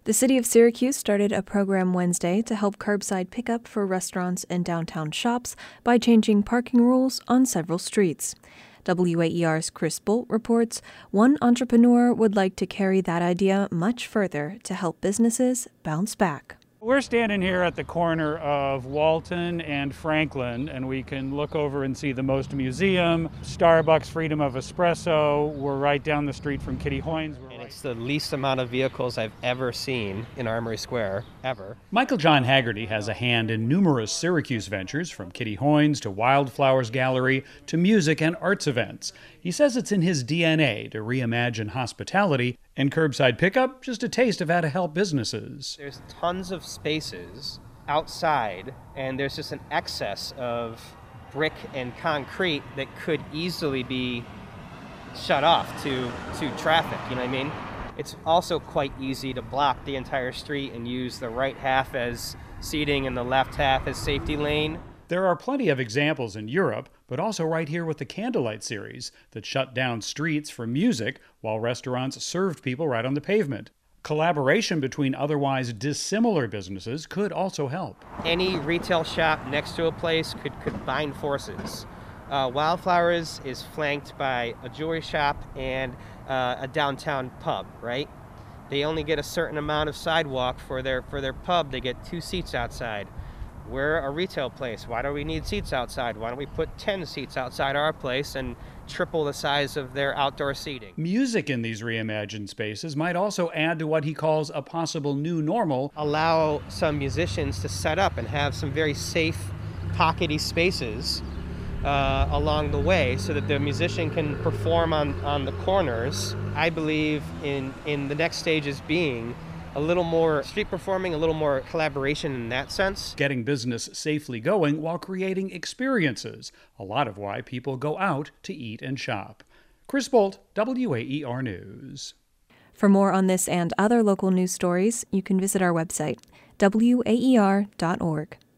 The city of Syracuse started a program Wednesday to help curbside pickup for restaurants and downtown shops by changing parking rules on several streets. WAER's Chris Bolt reports one entrepreneur would like to carry that idea much further to help businesses bounce back. We're standing here at the corner of Walton and Franklin, and we can look over and see the Most Museum, Starbucks, Freedom of Espresso. We're right down the street from Kitty Hoynes. And it's the least amount of vehicles I've ever seen in Armory Square, ever. Michael John Haggerty has a hand in numerous Syracuse ventures, from Kitty Hoynes to Wildflowers Gallery to music and arts events. He says it's in his DNA to reimagine hospitality, and curbside pickup just a taste of how to help businesses. There's tons of spaces outside, and there's just an excess of brick and concrete that could easily be shut off to traffic, you know what I mean? It's also quite easy to block the entire street and use the right half as seating and the left half as safety lane. There are plenty of examples in Europe, but also right here with the Candlelight series that shut down streets for music while restaurants served people right on the pavement. Collaboration between otherwise dissimilar businesses could also help. Any retail shop next to a place could combine forces. Wildflowers is flanked by a jewelry shop and a downtown pub, right? They only get a certain amount of sidewalk for their pub. They get 2 seats outside. We're a retail place. Why do we need seats outside? Why don't we put 10 seats outside our place and triple the size of their outdoor seating? Music in these reimagined spaces might also add to what he calls a possible new normal. Allow some musicians to set up and have some very safe, pockety spaces along the way so that the musician can perform on the corners. I believe in the next stages being a little more street performing, a little more collaboration in that sense. Getting business safely going while creating experiences, a lot of why people go out to eat and shop. Chris Bolt, WAER News. For more on this and other local news stories, you can visit our website, waer.org.